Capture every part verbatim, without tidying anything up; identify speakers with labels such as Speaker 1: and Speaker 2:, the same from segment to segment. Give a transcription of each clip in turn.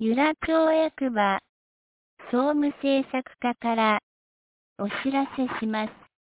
Speaker 1: 由良町役場、総務政策課からお知らせします。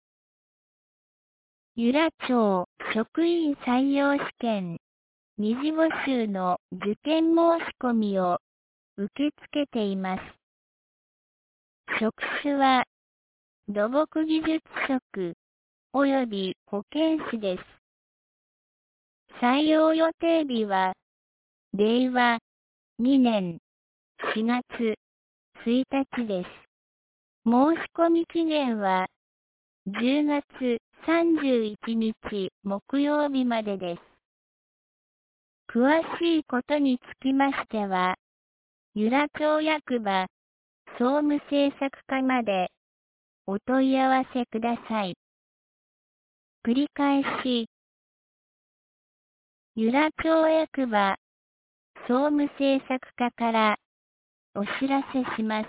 Speaker 1: 由良町職員採用試験二次募集の受験申し込みを受け付けています。職種は土木技術職及び保健師です。採用予定日はれいわにねんしがつついたちです。申し込み期限はじゅうがつさんじゅういちにち木曜日までです。詳しいことにつきましては、由良町役場総務政策課までお問い合わせください。繰り返し、由良町役場総務政策課からお知らせします。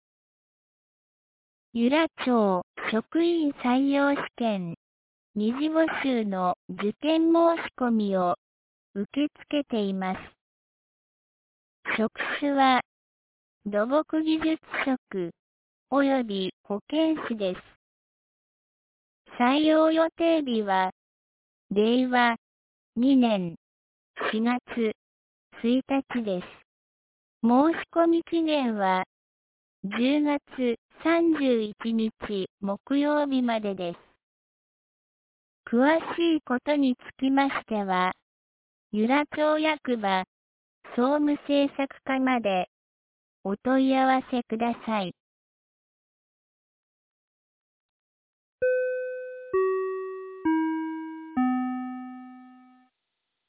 Speaker 1: 由良町職員採用試験二次募集の受験申し込みを受け付けています。職種は土木技術職及び保健師です。採用予定日はれいわにねんしがつついたちです。申し込み期限はじゅうがつさんじゅういちにち木曜日までです。詳しいことにつきましては、由良町役場総務政策課までお問い合わせください。